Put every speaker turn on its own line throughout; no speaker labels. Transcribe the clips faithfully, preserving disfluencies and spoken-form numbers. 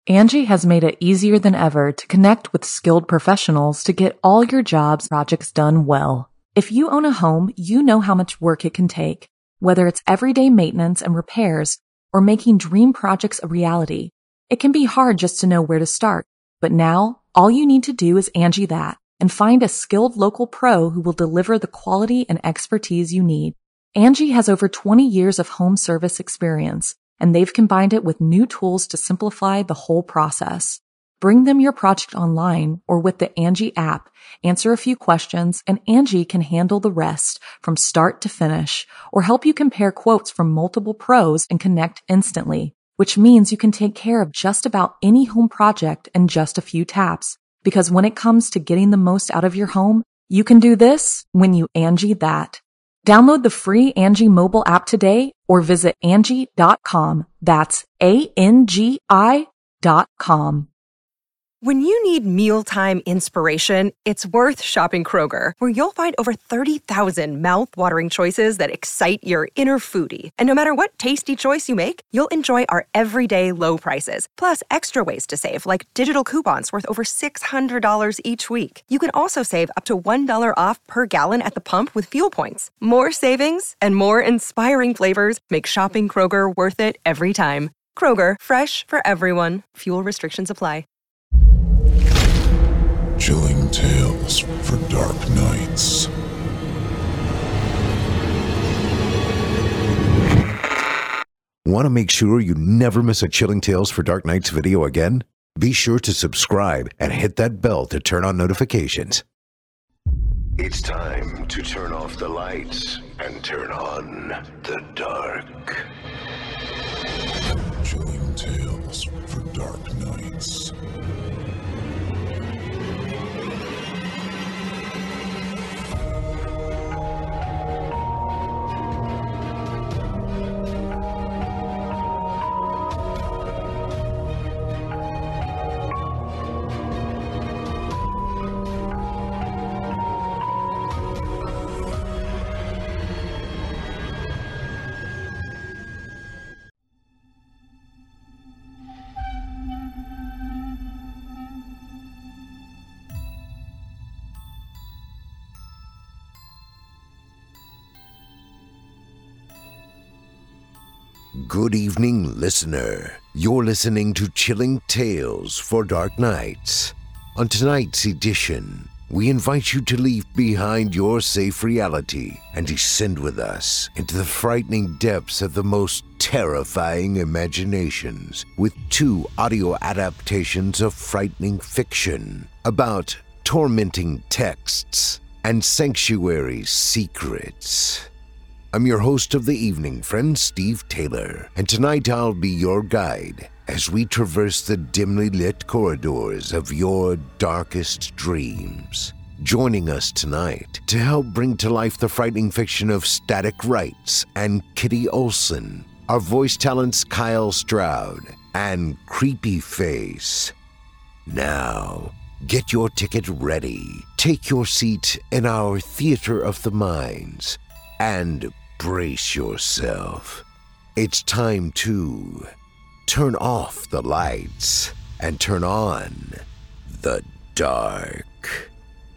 Angie has made it easier than ever to connect with skilled professionals to get all your jobs projects done well. If you own a home, you know how much work it can take, whether it's everyday maintenance and repairs or making dream projects a reality. It can be hard just to know where to start, but now all you need to do is Angie that and find a skilled local pro who will deliver the quality and expertise you need. Angie has over twenty years of home service experience, and they've combined it with new tools to simplify the whole process. Bring them your project online or with the Angie app, answer a few questions, and Angie can handle the rest from start to finish or help you compare quotes from multiple pros and connect instantly, which means you can take care of just about any home project in just a few taps. Because when it comes to getting the most out of your home, you can do this when you Angie that. Download the free Angie mobile app today or visit Angie dot com. That's A N G I dot com.
When you need mealtime inspiration, it's worth shopping Kroger, where you'll find over thirty thousand mouth-watering choices that excite your inner foodie. And no matter what tasty choice you make, you'll enjoy our everyday low prices, plus extra ways to save, like digital coupons worth over six hundred dollars each week. You can also save up to one dollar off per gallon at the pump with fuel points. More savings and more inspiring flavors make shopping Kroger worth it every time. Kroger, fresh for everyone. Fuel restrictions apply.
Chilling tales for dark nights.
Want to make sure you never miss a Chilling Tales for Dark Nights video again? Be sure to subscribe and hit that bell to turn on notifications.
It's time to turn off the lights and turn on the dark.
Chilling tales for dark nights.
Good evening, listener. You're listening to Chilling Tales for Dark Nights. On tonight's edition, we invite you to leave behind your safe reality and descend with us into the frightening depths of the most terrifying imaginations with two audio adaptations of frightening fiction about tormenting texts and sanctuary secrets. I'm your host of the evening, friend Steve Taylor, and tonight I'll be your guide as we traverse the dimly lit corridors of your darkest dreams. Joining us tonight to help bring to life the frightening fiction of Static Rights and Kitty Olson, our voice talents Kyle Stroud and Creepy Face. Now, get your ticket ready, take your seat in our theater of the minds, and brace yourself. It's time to turn off the lights and turn on the dark.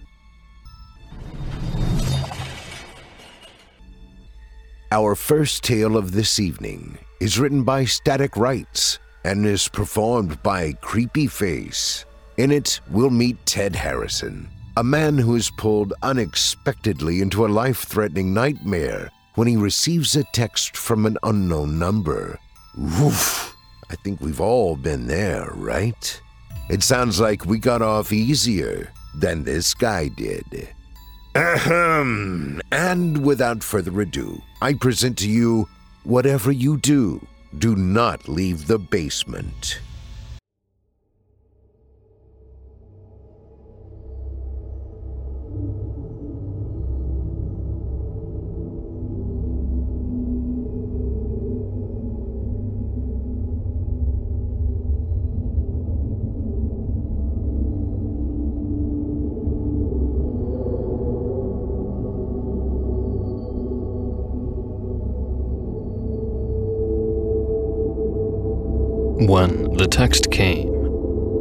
Our first tale of this evening is written by Static Rights and is performed by Creepy Face. In it, we'll meet Ted Harrison, a man who is pulled unexpectedly into a life-threatening nightmare when he receives a text from an unknown number. Woof! I think we've all been there, right? It sounds like we got off easier than this guy did. Ahem! And without further ado, I present to you, whatever you do, do not leave the basement.
When the text came,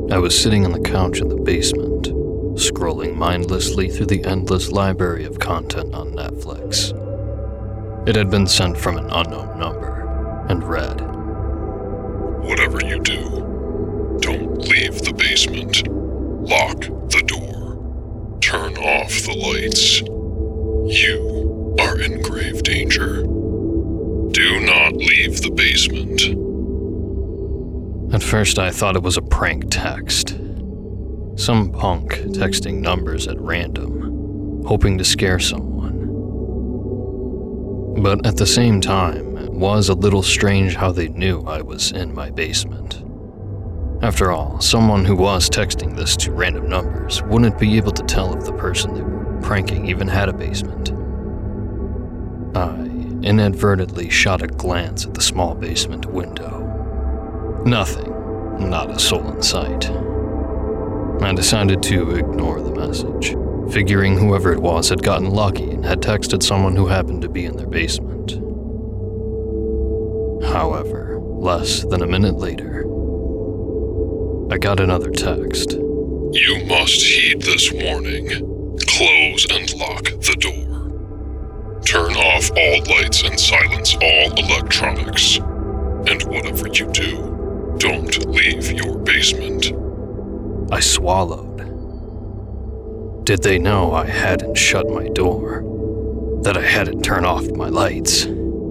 I was sitting on the couch in the basement, scrolling mindlessly through the endless library of content on Netflix. It had been sent from an unknown number, and read,
"Whatever you do, don't leave the basement. Lock the door. Turn off the lights. You are in grave danger. Do not leave the basement."
At first I thought it was a prank text. Some punk texting numbers at random, hoping to scare someone. But at the same time, it was a little strange how they knew I was in my basement. After all, someone who was texting this to random numbers wouldn't be able to tell if the person they were pranking even had a basement. I inadvertently shot a glance at the small basement window. Nothing, not a soul in sight. I decided to ignore the message, figuring whoever it was had gotten lucky and had texted someone who happened to be in their basement. However, less than a minute later, I got another text.
"You must heed this warning. Close and lock the door. Turn off all lights and silence all electronics. And whatever you do, don't leave your basement."
I swallowed. Did they know I hadn't shut my door? That I hadn't turned off my lights?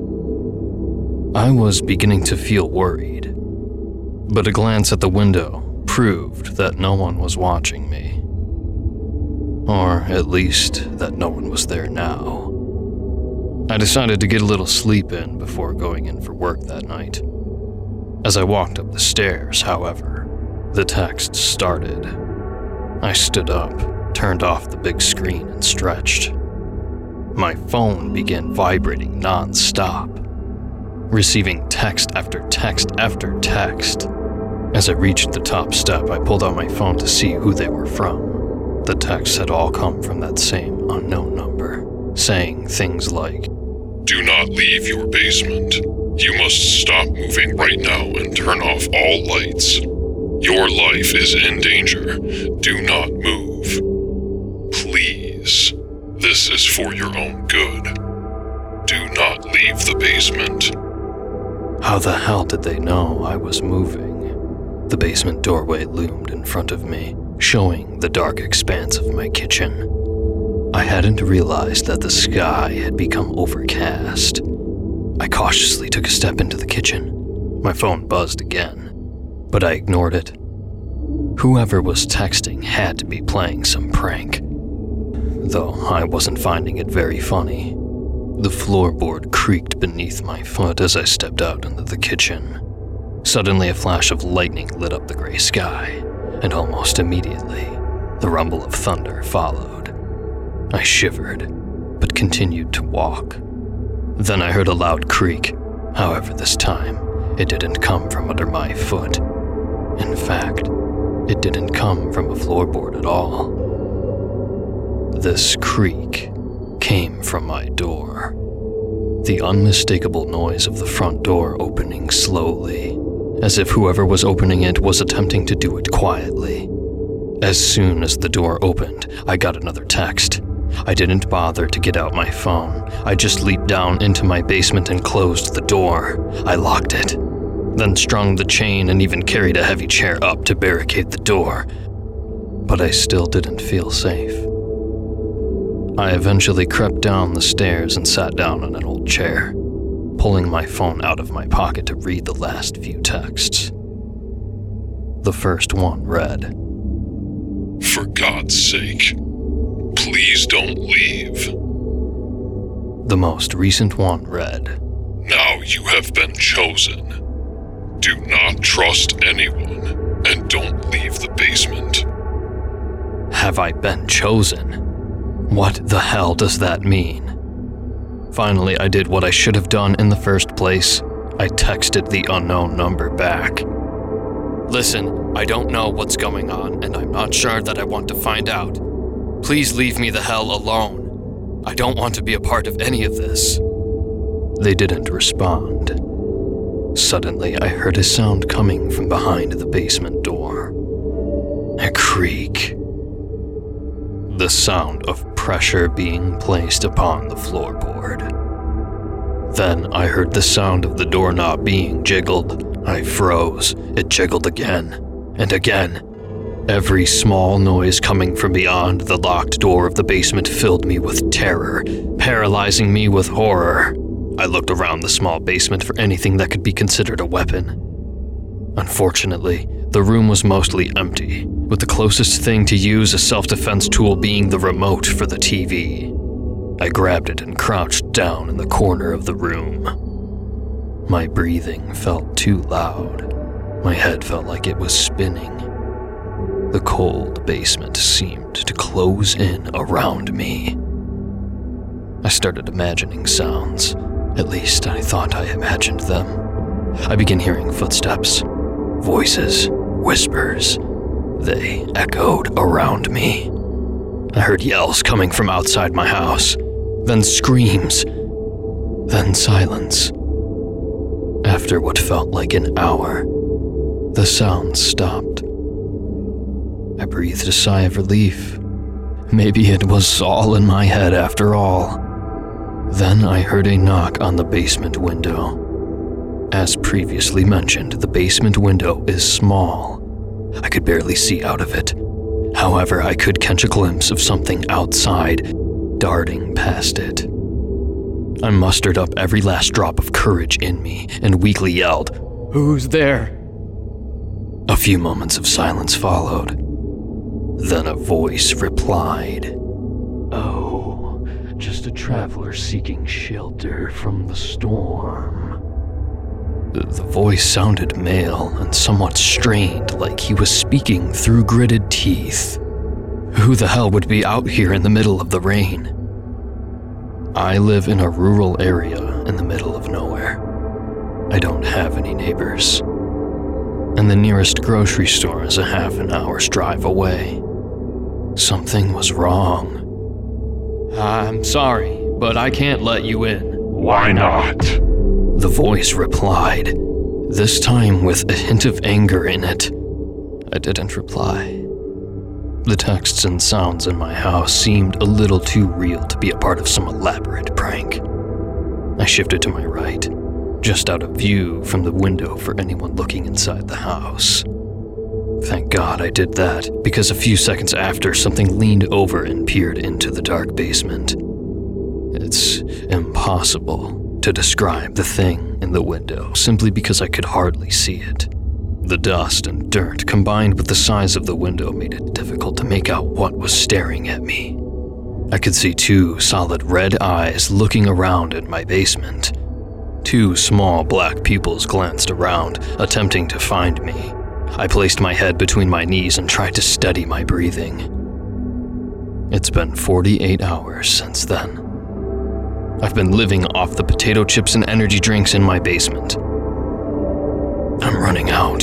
I was beginning to feel worried, but a glance at the window proved that no one was watching me. Or at least that no one was there now. I decided to get a little sleep in before going in for work that night. As I walked up the stairs, however, the text started. I stood up, turned off the big screen, and stretched. My phone began vibrating non-stop, receiving text after text after text. As I reached the top step, I pulled out my phone to see who they were from. The texts had all come from that same unknown number, saying things like,
"Do not leave your basement. You must stop moving right now and turn off all lights. Your life is in danger. Do not move. Please. This is for your own good. Do not leave the basement."
How the hell did they know I was moving? The basement doorway loomed in front of me, showing the dark expanse of my kitchen. I hadn't realized that the sky had become overcast. I cautiously took a step into the kitchen. My phone buzzed again, but I ignored it. Whoever was texting had to be playing some prank, though I wasn't finding it very funny. The floorboard creaked beneath my foot as I stepped out into the kitchen. Suddenly, a flash of lightning lit up the gray sky, and almost immediately, the rumble of thunder followed. I shivered, but continued to walk. Then I heard a loud creak. However, this time, it didn't come from under my foot. In fact, it didn't come from a floorboard at all. This creak came from my door. The unmistakable noise of the front door opening slowly, as if whoever was opening it was attempting to do it quietly. As soon as the door opened, I got another text. I didn't bother to get out my phone. I just leaped down into my basement and closed the door. I locked it, then strung the chain and even carried a heavy chair up to barricade the door. But I still didn't feel safe. I eventually crept down the stairs and sat down on an old chair, pulling my phone out of my pocket to read the last few texts. The first one read,
"For God's sake, please don't leave."
The most recent one read,
"Now you have been chosen. Do not trust anyone, and don't leave the basement."
Have I been chosen? What the hell does that mean? Finally, I did what I should have done in the first place. I texted the unknown number back. "Listen, I don't know what's going on, and I'm not sure that I want to find out. Please leave me the hell alone. I don't want to be a part of any of this." They didn't respond. Suddenly, I heard a sound coming from behind the basement door. creak. The sound of pressure being placed upon the floorboard. Then I heard the sound of the doorknob being jiggled. I froze. It jiggled again and again. Every small noise coming from beyond the locked door of the basement filled me with terror, paralyzing me with horror. I looked around the small basement for anything that could be considered a weapon. Unfortunately, the room was mostly empty, with the closest thing to use a self-defense tool being the remote for the T V. I grabbed it and crouched down in the corner of the room. My breathing felt too loud. My head felt like it was spinning. The cold basement seemed to close in around me. I started imagining sounds. At least I thought I imagined them. I began hearing footsteps, voices, whispers. They echoed around me. I heard yells coming from outside my house, then screams, then silence. After what felt like an hour, the sounds stopped. I breathed a sigh of relief. Maybe it was all in my head after all. Then I heard a knock on the basement window. As previously mentioned, the basement window is small. I could barely see out of it. However, I could catch a glimpse of something outside, darting past it. I mustered up every last drop of courage in me and weakly yelled, "Who's there?" A few moments of silence followed. Then a voice replied, "Oh, just a traveler seeking shelter from the storm." The voice sounded male and somewhat strained, like he was speaking through gritted teeth. Who the hell would be out here in the middle of the rain? I live in a rural area in the middle of nowhere. I don't have any neighbors. And the nearest grocery store is a half an hour's drive away. Something was wrong. "I'm sorry, but I can't let you in."
Why not?
The voice replied, this time with a hint of anger in it. I didn't reply. The texts and sounds in my house seemed a little too real to be a part of some elaborate prank. I shifted to my right, just out of view from the window for anyone looking inside the house. Thank God I did that, because a few seconds after, something leaned over and peered into the dark basement. It's impossible to describe the thing in the window simply because I could hardly see it. The dust and dirt combined with the size of the window made it difficult to make out what was staring at me. I could see two solid red eyes looking around at my basement. Two small black pupils glanced around, attempting to find me. I placed my head between my knees and tried to steady my breathing. It's been forty-eight hours since then. I've been living off the potato chips and energy drinks in my basement. I'm running out.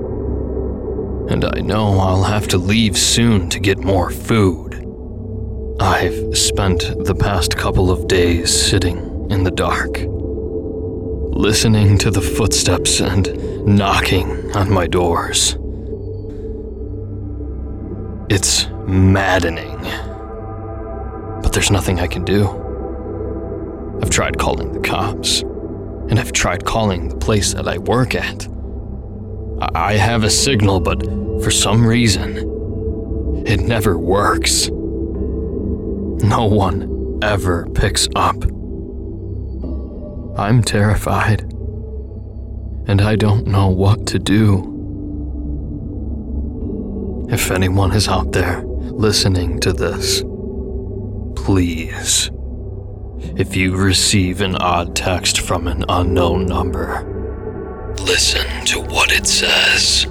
And I know I'll have to leave soon to get more food. I've spent the past couple of days sitting in the dark, listening to the footsteps and knocking on my doors. It's maddening, but there's nothing I can do. I've tried calling the cops, and I've tried calling the place that I work at. I have a signal, but for some reason, it never works. No one ever picks up. I'm terrified, and I don't know what to do. If anyone is out there listening to this, please, if you receive an odd text from an unknown number, listen to what it says.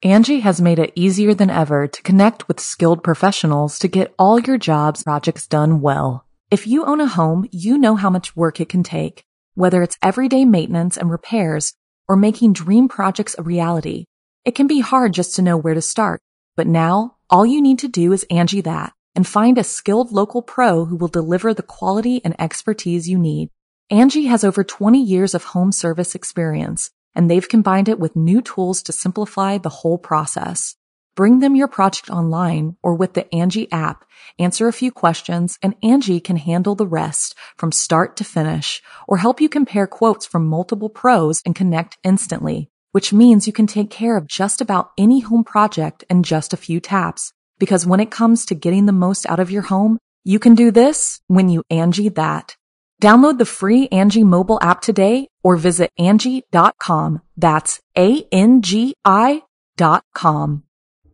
Angie has made it easier than ever to connect with skilled professionals to get all your jobs projects done well. If you own a home, you know how much work it can take, whether it's everyday maintenance and repairs or making dream projects a reality. It can be hard just to know where to start, but now all you need to do is Angie that and find a skilled local pro who will deliver the quality and expertise you need. Angie has over twenty years of home service experience, and they've combined it with new tools to simplify the whole process. Bring them your project online or with the Angie app, answer a few questions, and Angie can handle the rest from start to finish or help you compare quotes from multiple pros and connect instantly, which means you can take care of just about any home project in just a few taps. Because when it comes to getting the most out of your home, you can do this when you Angie that. Download the free Angie mobile app today or visit Angie dot com. That's A N G I dot com.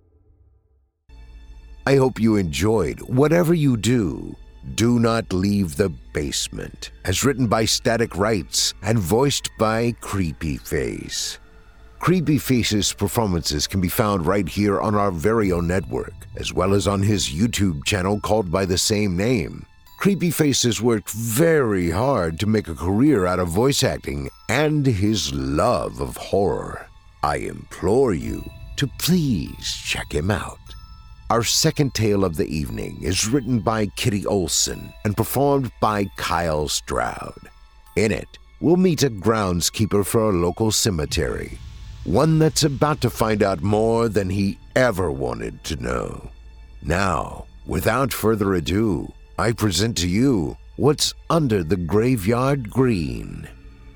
I hope you enjoyed Whatever You Do, Do Not Leave the Basement, as written by Static Rights and voiced by Creepy Face. Creepy Face's performances can be found right here on our very own network, as well as on his YouTube channel called by the same name. Creepy Face has worked very hard to make a career out of voice acting and his love of horror. I implore you to please check him out. Our second tale of the evening is written by Kitty Olson and performed by Kyle Stroud. In it, we'll meet a groundskeeper for a local cemetery, one that's about to find out more than he ever wanted to know. Now, without further ado, I present to you What's Under the Graveyard Green.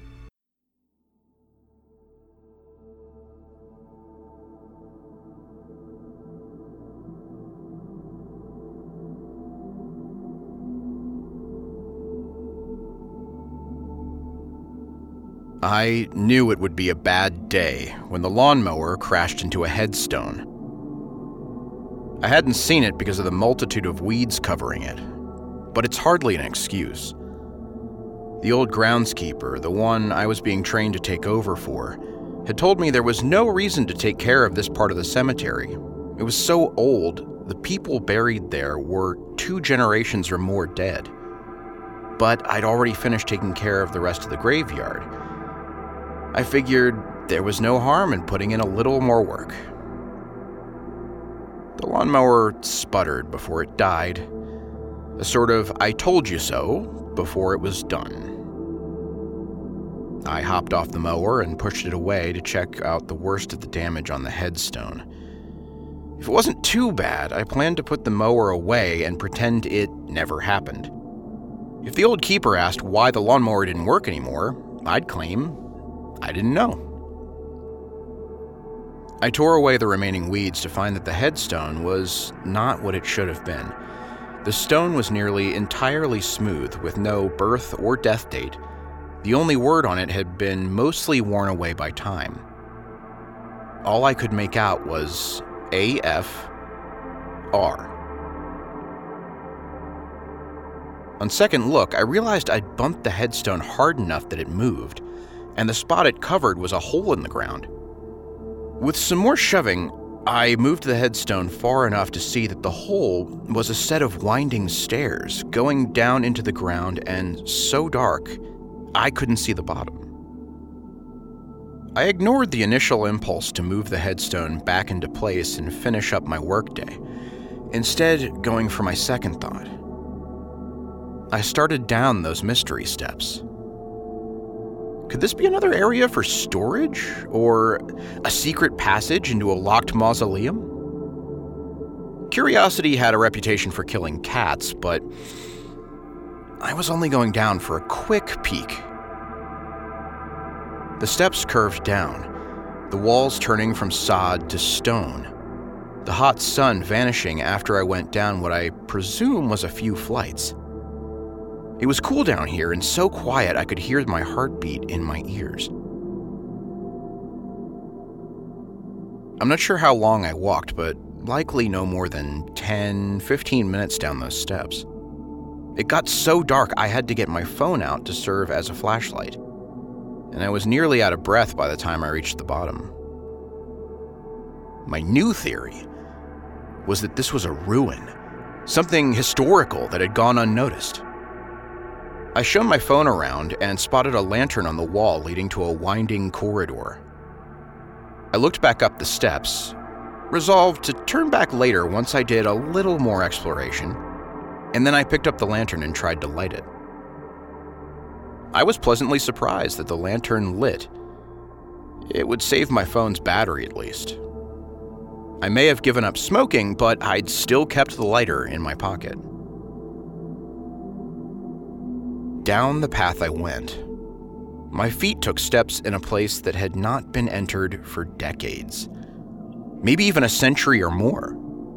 I knew it would be a bad day when the lawnmower crashed into a headstone. I hadn't seen it because of the multitude of weeds covering it, but it's hardly an excuse. The old groundskeeper, the one I was being trained to take over for, had told me there was no reason to take care of this part of the cemetery. It was so old, the people buried there were two generations or more dead. But I'd already finished taking care of the rest of the graveyard. I figured there was no harm in putting in a little more work. The lawnmower sputtered before it died, a sort of I told you so before it was done. I hopped off the mower and pushed it away to check out the worst of the damage on the headstone. If it wasn't too bad, I planned to put the mower away and pretend it never happened. If the old keeper asked why the lawnmower didn't work anymore, I'd claim I didn't know. I tore away the remaining weeds to find that the headstone was not what it should have been. The stone was nearly entirely smooth, with no birth or death date. The only word on it had been mostly worn away by time. All I could make out was A F R. On second look, I realized I'd bumped the headstone hard enough that it moved, and the spot it covered was a hole in the ground. With some more shoving, I moved the headstone far enough to see that the hole was a set of winding stairs going down into the ground and so dark, I couldn't see the bottom. I ignored the initial impulse to move the headstone back into place and finish up my workday, instead going for my second thought. I started down those mystery steps. Could this be another area for storage? Or a secret passage into a locked mausoleum? Curiosity had a reputation for killing cats, but I was only going down for a quick peek. The steps curved down, the walls turning from sod to stone, the hot sun vanishing after I went down what I presume was a few flights. It was cool down here and so quiet I could hear my heartbeat in my ears. I'm not sure how long I walked, but likely no more than ten, fifteen minutes down those steps. It got so dark I had to get my phone out to serve as a flashlight, and I was nearly out of breath by the time I reached the bottom. My new theory was that this was a ruin, something historical that had gone unnoticed. I shone my phone around and spotted a lantern on the wall leading to a winding corridor. I looked back up the steps, resolved to turn back later once I did a little more exploration, and then I picked up the lantern and tried to light it. I was pleasantly surprised that the lantern lit. It would save my phone's battery at least. I may have given up smoking, but I'd still kept the lighter in my pocket. Down the path I went. My feet took steps in a place that had not been entered for decades, maybe even a century or more.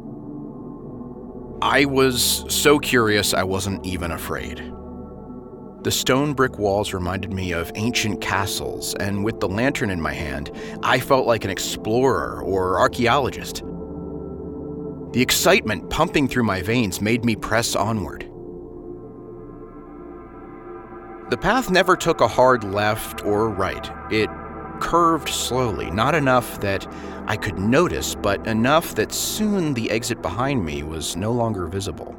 I was so curious I wasn't even afraid. The stone brick walls reminded me of ancient castles, and with the lantern in my hand, I felt like an explorer or archaeologist. The excitement pumping through my veins made me press onward. The path never took a hard left or right. It curved slowly, not enough that I could notice, but enough that soon the exit behind me was no longer visible.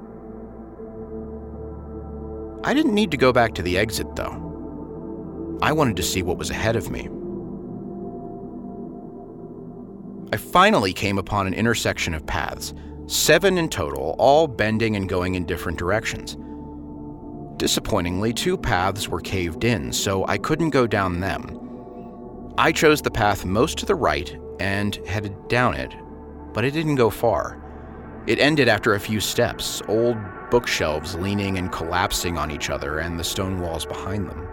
I didn't need to go back to the exit, though. I wanted to see what was ahead of me. I finally came upon an intersection of paths, seven in total, all bending and going in different directions. Disappointingly, two paths were caved in, so I couldn't go down them. I chose the path most to the right and headed down it, but it didn't go far. It ended after a few steps, old bookshelves leaning and collapsing on each other and the stone walls behind them.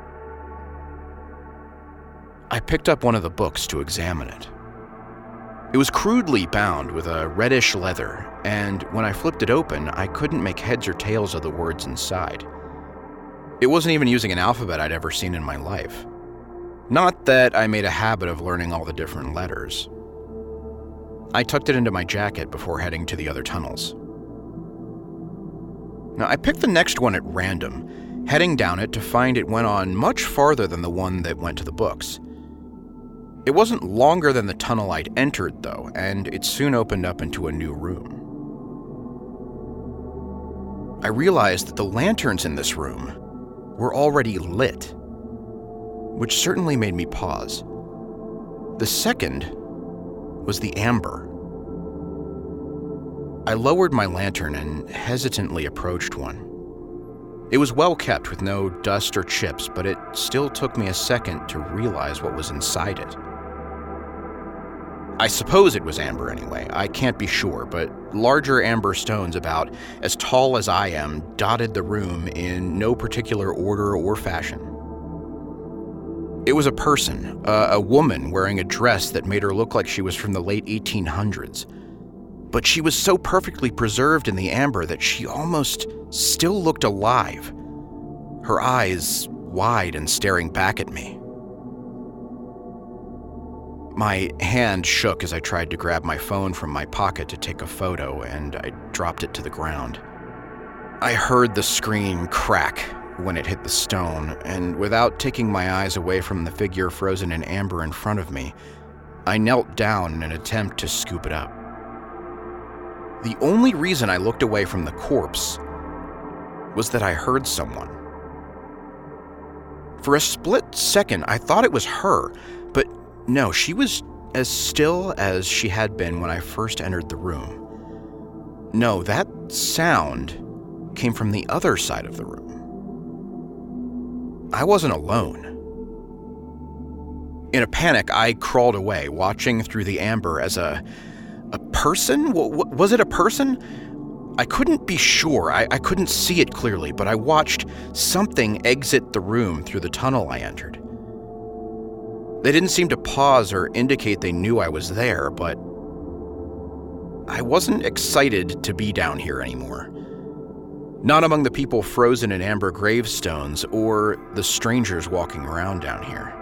I picked up one of the books to examine it. It was crudely bound with a reddish leather, and when I flipped it open, I couldn't make heads or tails of the words inside. It wasn't even using an alphabet I'd ever seen in my life. Not that I made a habit of learning all the different letters. I tucked it into my jacket before heading to the other tunnels. Now, I picked the next one at random, heading down it to find it went on much farther than the one that went to the books. It wasn't longer than the tunnel I'd entered, though, and it soon opened up into a new room. I realized that the lanterns in this room were already lit, which certainly made me pause. The second was the amber. I lowered my lantern and hesitantly approached one. It was well kept with no dust or chips, but it still took me a second to realize what was inside it. I suppose it was amber anyway, I can't be sure, but larger amber stones about as tall as I am dotted the room in no particular order or fashion. It was a person, uh, a woman wearing a dress that made her look like she was from the late eighteen hundreds. But she was so perfectly preserved in the amber that she almost still looked alive, her eyes wide and staring back at me. My hand shook as I tried to grab my phone from my pocket to take a photo, and I dropped it to the ground. I heard the screen crack when it hit the stone, and without taking my eyes away from the figure frozen in amber in front of me, I knelt down in an attempt to scoop it up. The only reason I looked away from the corpse was that I heard someone. For a split second, I thought it was her, but no, she was as still as she had been when I first entered the room. No, that sound came from the other side of the room. I wasn't alone. In a panic, I crawled away, watching through the amber as a a person? W- w- was it a person? I couldn't be sure. I-, I couldn't see it clearly, but I watched something exit the room through the tunnel I entered. They didn't seem to pause or indicate they knew I was there, but I wasn't excited to be down here anymore. Not among the people frozen in amber gravestones or the strangers walking around down here.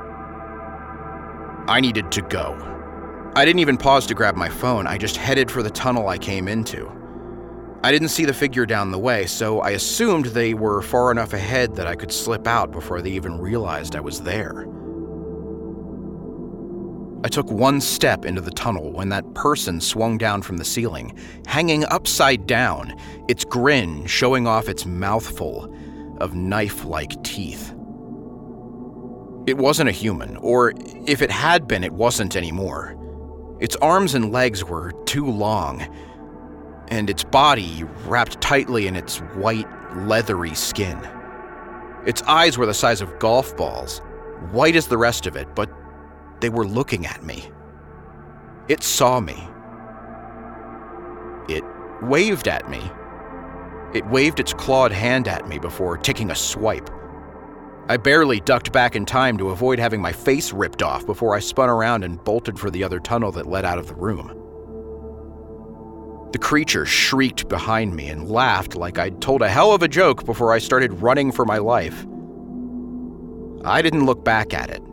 I needed to go. I didn't even pause to grab my phone. I just headed for the tunnel I came into. I didn't see the figure down the way, so I assumed they were far enough ahead that I could slip out before they even realized I was there. I took one step into the tunnel when that person swung down from the ceiling, hanging upside down, its grin showing off its mouthful of knife-like teeth. It wasn't a human, or if it had been, it wasn't anymore. Its arms and legs were too long, and its body wrapped tightly in its white, leathery skin. Its eyes were the size of golf balls, white as the rest of it, but they were looking at me. It saw me. It waved at me. It waved its clawed hand at me before taking a swipe. I barely ducked back in time to avoid having my face ripped off before I spun around and bolted for the other tunnel that led out of the room. The creature shrieked behind me and laughed like I'd told a hell of a joke before I started running for my life. I didn't look back at it.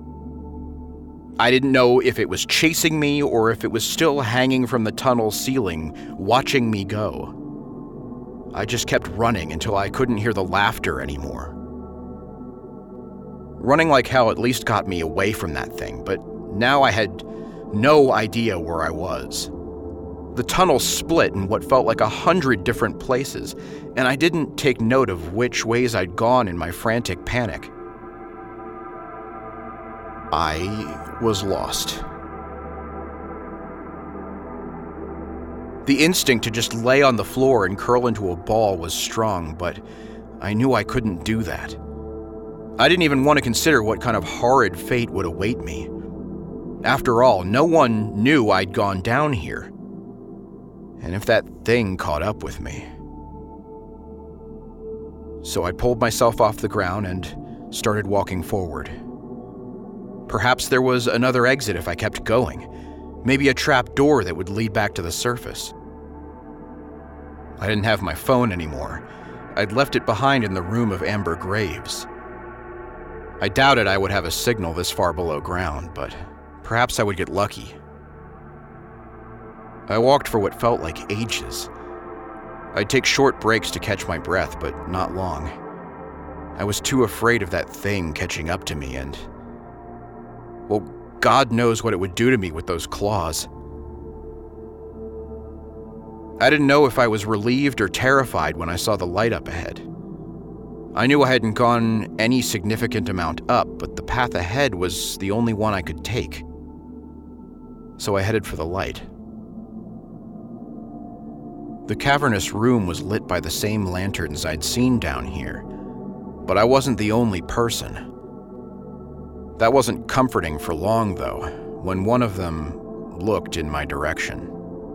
I didn't know if it was chasing me or if it was still hanging from the tunnel ceiling, watching me go. I just kept running until I couldn't hear the laughter anymore. Running like hell at least got me away from that thing, but now I had no idea where I was. The tunnel split in what felt like a hundred different places, and I didn't take note of which ways I'd gone in my frantic panic. I was lost. The instinct to just lay on the floor and curl into a ball was strong, but I knew I couldn't do that. I didn't even want to consider what kind of horrid fate would await me. After all, no one knew I'd gone down here. And if that thing caught up with me. So I pulled myself off the ground and started walking forward. Perhaps there was another exit if I kept going. Maybe a trap door that would lead back to the surface. I didn't have my phone anymore. I'd left it behind in the room of amber graves. I doubted I would have a signal this far below ground, but perhaps I would get lucky. I walked for what felt like ages. I'd take short breaks to catch my breath, but not long. I was too afraid of that thing catching up to me and... well, God knows what it would do to me with those claws. I didn't know if I was relieved or terrified when I saw the light up ahead. I knew I hadn't gone any significant amount up, but the path ahead was the only one I could take. So I headed for the light. The cavernous room was lit by the same lanterns I'd seen down here, but I wasn't the only person. That wasn't comforting for long, though, when one of them looked in my direction.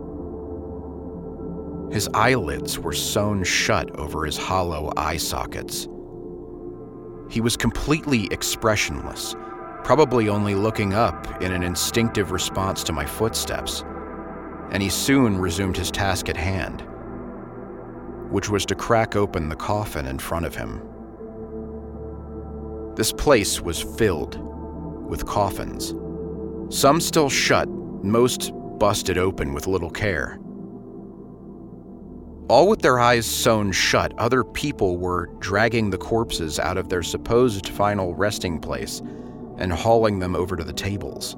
His eyelids were sewn shut over his hollow eye sockets. He was completely expressionless, probably only looking up in an instinctive response to my footsteps, and he soon resumed his task at hand, which was to crack open the coffin in front of him. This place was filled with coffins, some still shut, most busted open with little care. All with their eyes sewn shut, other people were dragging the corpses out of their supposed final resting place and hauling them over to the tables.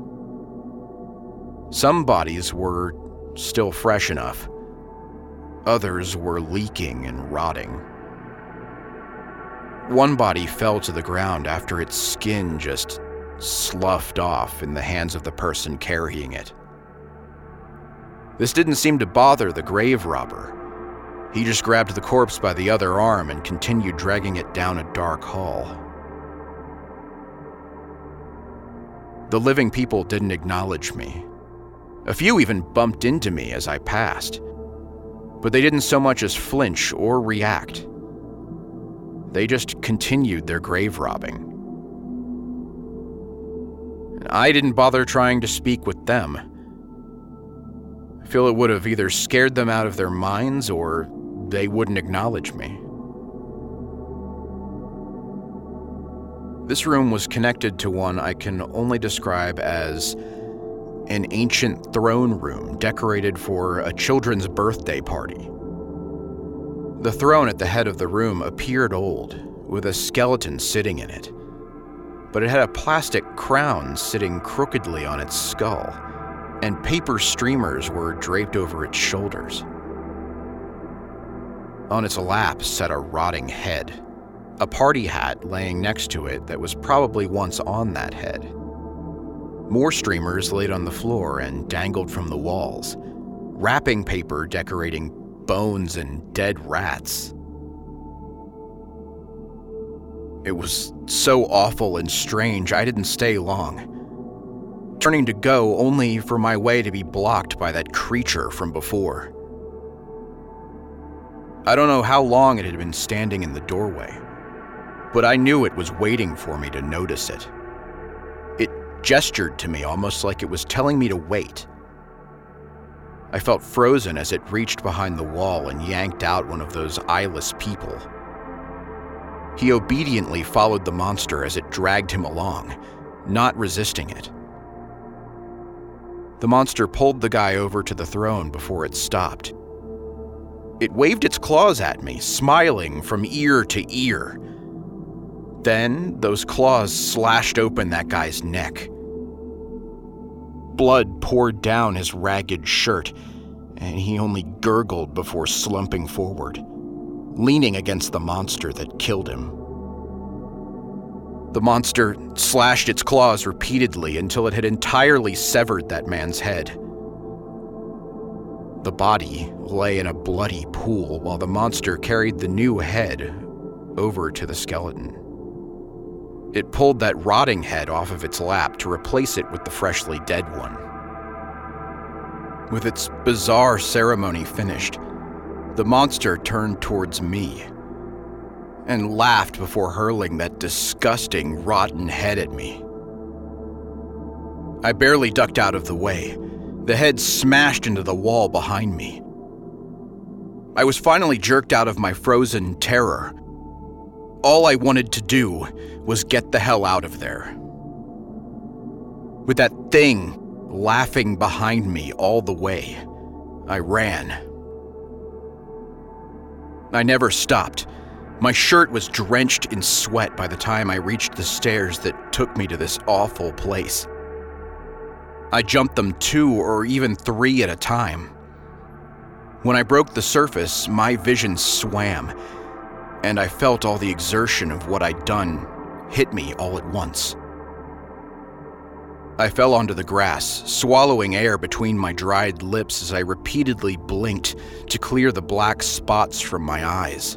Some bodies were still fresh enough. Others were leaking and rotting. One body fell to the ground after its skin just sloughed off in the hands of the person carrying it. This didn't seem to bother the grave robber. He just grabbed the corpse by the other arm and continued dragging it down a dark hall. The living people didn't acknowledge me. A few even bumped into me as I passed, but they didn't so much as flinch or react. They just continued their grave robbing. And I didn't bother trying to speak with them. I feel it would have either scared them out of their minds or they wouldn't acknowledge me. This room was connected to one I can only describe as an ancient throne room decorated for a children's birthday party. The throne at the head of the room appeared old, with a skeleton sitting in it, but it had a plastic crown sitting crookedly on its skull, and paper streamers were draped over its shoulders. On its lap sat a rotting head, a party hat laying next to it that was probably once on that head. More streamers laid on the floor and dangled from the walls, wrapping paper decorating bones and dead rats. It was so awful and strange, I didn't stay long, turning to go only for my way to be blocked by that creature from before. I don't know how long it had been standing in the doorway, but I knew it was waiting for me to notice it. It gestured to me almost like it was telling me to wait. I felt frozen as it reached behind the wall and yanked out one of those eyeless people. He obediently followed the monster as it dragged him along, not resisting it. The monster pulled the guy over to the throne before it stopped. It waved its claws at me, smiling from ear to ear. Then, those claws slashed open that guy's neck. Blood poured down his ragged shirt, and he only gurgled before slumping forward, leaning against the monster that killed him. The monster slashed its claws repeatedly until it had entirely severed that man's head. The body lay in a bloody pool while the monster carried the new head over to the skeleton. It pulled that rotting head off of its lap to replace it with the freshly dead one. With its bizarre ceremony finished, the monster turned towards me and laughed before hurling that disgusting, rotten head at me. I barely ducked out of the way. The head smashed into the wall behind me. I was finally jerked out of my frozen terror. All I wanted to do was get the hell out of there. With that thing laughing behind me all the way, I ran. I never stopped. My shirt was drenched in sweat by the time I reached the stairs that took me to this awful place. I jumped them two or even three at a time. When I broke the surface, my vision swam, and I felt all the exertion of what I'd done hit me all at once. I fell onto the grass, swallowing air between my dried lips as I repeatedly blinked to clear the black spots from my eyes.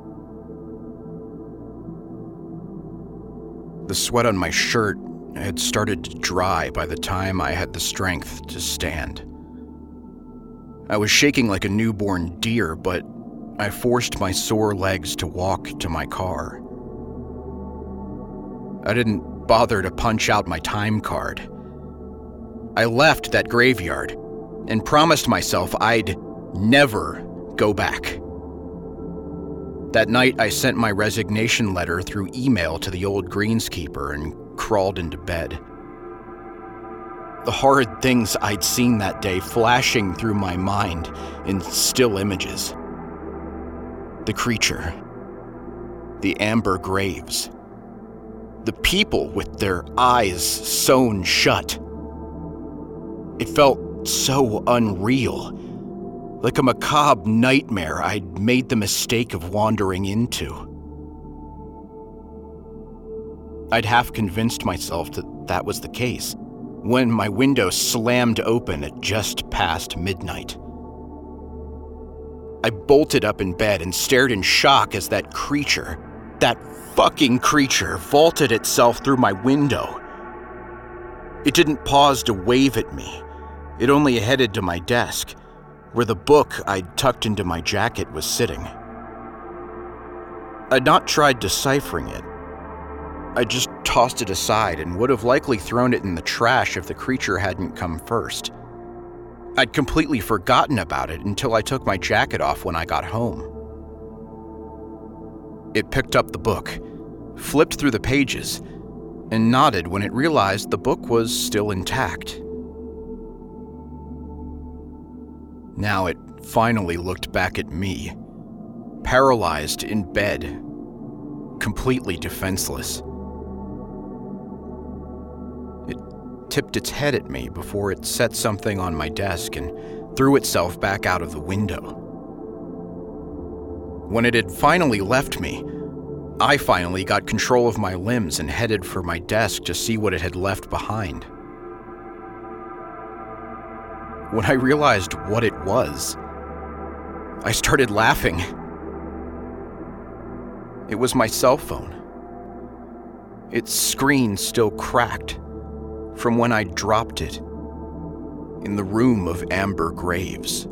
The sweat on my shirt had started to dry by the time I had the strength to stand. I was shaking like a newborn deer, but I forced my sore legs to walk to my car. I didn't bother to punch out my time card. I left that graveyard and promised myself I'd never go back. That night, I sent my resignation letter through email to the old greenskeeper and crawled into bed. The horrid things I'd seen that day flashing through my mind in still images. The creature. The amber graves. The people with their eyes sewn shut. It felt so unreal. Like a macabre nightmare I'd made the mistake of wandering into. I'd half convinced myself that that was the case when my window slammed open at just past midnight. I bolted up in bed and stared in shock as that creature, that fucking creature, vaulted itself through my window. It didn't pause to wave at me. It only headed to my desk, where the book I'd tucked into my jacket was sitting. I'd not tried deciphering it. I just tossed it aside and would have likely thrown it in the trash if the creature hadn't come first. I'd completely forgotten about it until I took my jacket off when I got home. It picked up the book, flipped through the pages, and nodded when it realized the book was still intact. Now it finally looked back at me, paralyzed in bed, completely defenseless. tipped its head at me before it set something on my desk and threw itself back out of the window. When it had finally left me, I finally got control of my limbs and headed for my desk to see what it had left behind. When I realized what it was, I started laughing. It was my cell phone. Its screen still cracked from when I dropped it in the room of Amber Graves.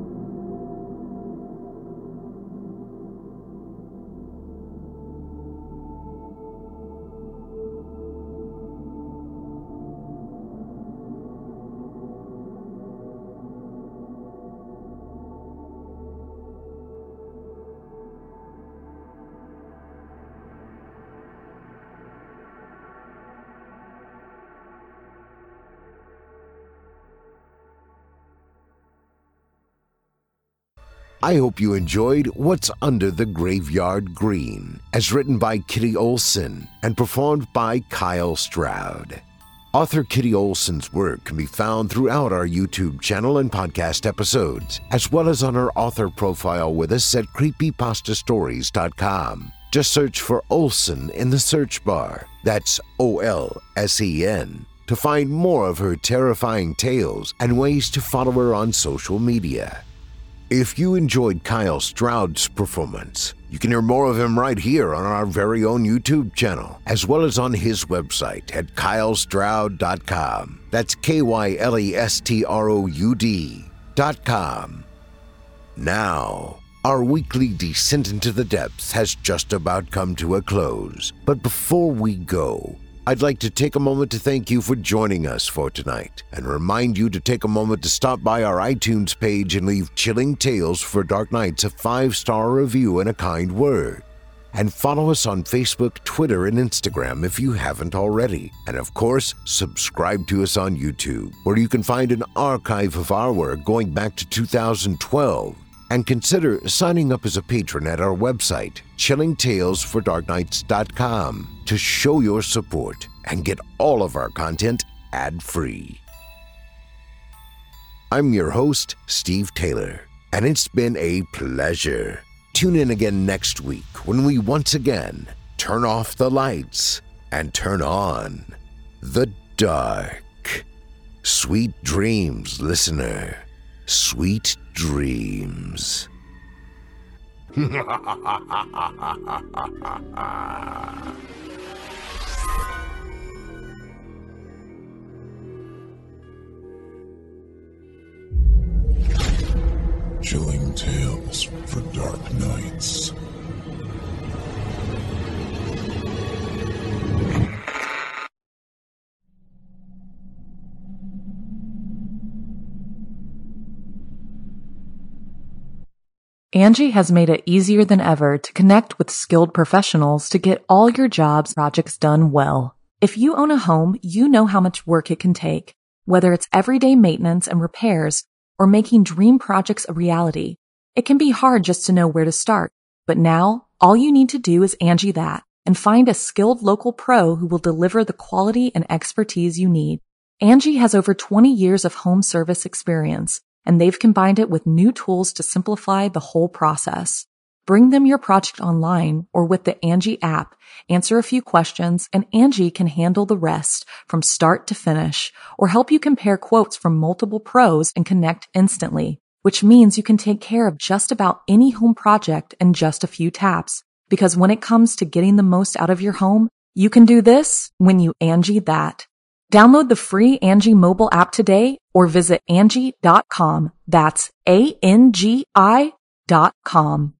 I hope you enjoyed What's Under the Graveyard Green, as written by Kitty Olson and performed by Kyle Stroud. Author Kitty Olson's work can be found throughout our YouTube channel and podcast episodes, as well as on her author profile with us at creepypasta stories dot com. Just search for Olson in the search bar, that's O L S E N, to find more of her terrifying tales and ways to follow her on social media. If you enjoyed Kyle Stroud's performance, you can hear more of him right here on our very own YouTube channel, as well as on his website at kyle stroud dot com. That's K Y L E S T R O U D dot com. Now, our weekly descent into the depths has just about come to a close. But before we go, I'd like to take a moment to thank you for joining us for tonight and remind you to take a moment to stop by our iTunes page and leave Chilling Tales for Dark Nights a five-star review and a kind word. And follow us on Facebook, Twitter, and Instagram if you haven't already. And of course, subscribe to us on YouTube, where you can find an archive of our work going back to two thousand twelve. And consider signing up as a patron at our website, chilling tales for dark nights dot com, to show your support and get all of our content ad-free. I'm your host, Steve Taylor, and it's been a pleasure. Tune in again next week when we once again turn off the lights and turn on the dark. Sweet dreams, listener. Sweet dreams.
Chilling Tales for Dark Nights.
Angie has made it easier than ever to connect with skilled professionals to get all your jobs projects done well. If you own a home, you know how much work it can take, whether it's everyday maintenance and repairs or making dream projects a reality. It can be hard just to know where to start, but now all you need to do is Angie that and find a skilled local pro who will deliver the quality and expertise you need. Angie has over twenty years of home service experience, and they've combined it with new tools to simplify the whole process. Bring them your project online or with the Angie app, answer a few questions, and Angie can handle the rest from start to finish, or help you compare quotes from multiple pros and connect instantly, which means you can take care of just about any home project in just a few taps. Because when it comes to getting the most out of your home, you can do this when you Angie that. Download the free Angie mobile app today or visit Angie dot com. That's A N G I dot com.